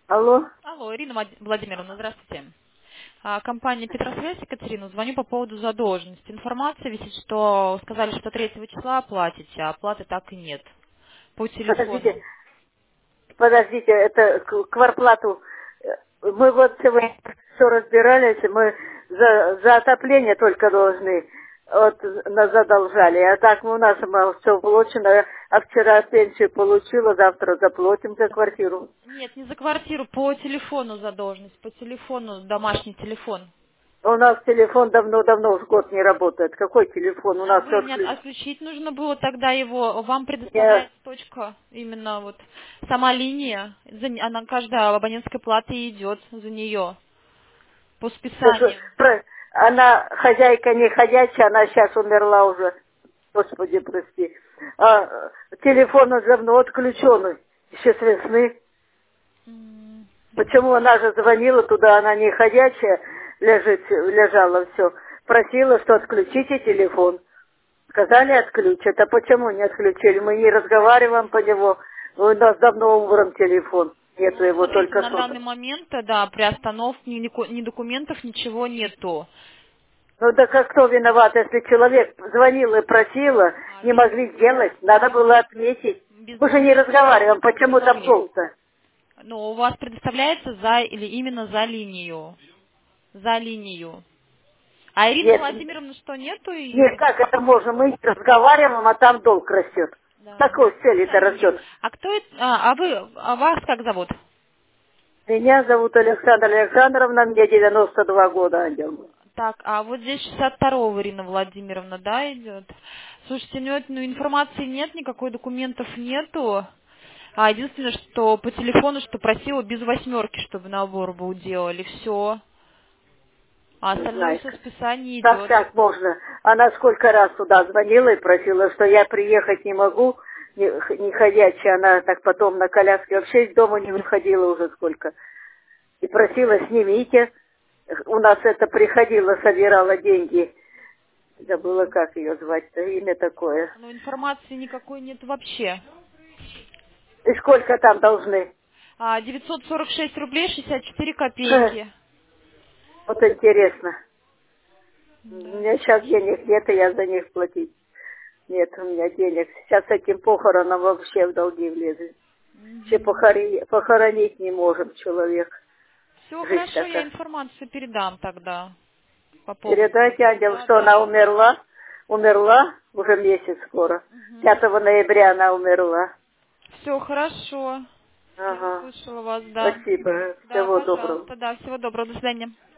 Алло. Алло, Ирина Владимировна, здравствуйте. Компания Петросвязь, Екатерина, звоню по поводу задолженности. Информация висит, что сказали, что 3 числа оплатите, а оплаты так и нет. По Подождите, телефону. подождите, это к квартплату. Мы вот сегодня все разбирались, мы за отопление только должны. Вот нас задолжали. А так у нас все получено. А вчера пенсию получила, завтра заплатим за квартиру. Нет, не за квартиру, по телефону задолженность, по телефону, домашний телефон. У нас телефон давно-давно уже год не работает. Какой телефон? У А нас все вы мне отключить нужно было тогда его, вам предоставляется точка, именно вот сама линия, она каждая абонентская плата и идет за нее по списанию. Она хозяйка не ходячая, она сейчас умерла уже. Господи, прости. Телефон уже давно отключенный. Еще с весны. М, Почему она же звонила туда, она не ходячая, лежала все. Просила, что отключите телефон. Сказали отключат. А почему не отключили? Мы не разговариваем по него. У нас давно убран телефон. Нету Ну, его смотрите, только на что. данный момент, да, при остановке ни документов, ничего нету. Ну да как кто виноват, если человек звонил и просила, не Без, могли сделать, надо было отметить. без Мы же не документов разговариваем, не почему там могли. долго? Но у вас предоставляется за или именно за линию. За линию. А Ирина Нет, Владимировна что, нету нет, ее? как это можно? Мы разговариваем, а там долг растет. Да. Какой цели-то Сейчас мне. растет? А кто это? А вас как зовут? Меня зовут Александра Александровна, мне 92 года, ангел мой. Так, а вот здесь 62-го Ирина Владимировна, да, идет? Слушайте, ну информации нет, никакой документов нету. А единственное, что по телефону, что просила без 8, чтобы набор был делали, все. А Не остальное знаю, все списание как идет. так можно? Она сколько раз туда звонила и просила, что я приехать не могу, не ходячая, она так потом на коляске вообще из дома не выходила уже сколько. И просила, снимите. У нас это приходила, собирала деньги. Забыла, как ее звать-то, имя такое. Но информации никакой нет вообще. И сколько там должны? 946 рублей 64 копейки. Вот интересно. У Да. меня сейчас денег нет, и я за них платить. Нет у меня денег. Сейчас с этим похороном вообще в долги влезет. Все похоронить не можем человек. Все Жизнь хорошо, я такая. информацию передам тогда по поводу Передайте, этого. ангел, Да, что да. она умерла. Умерла уже месяц скоро. 5 ноября она умерла. Все хорошо. Я Ага. услышала вас, да. Спасибо. Да, Всего доброго. пожалуйста, да, всего доброго, до свидания.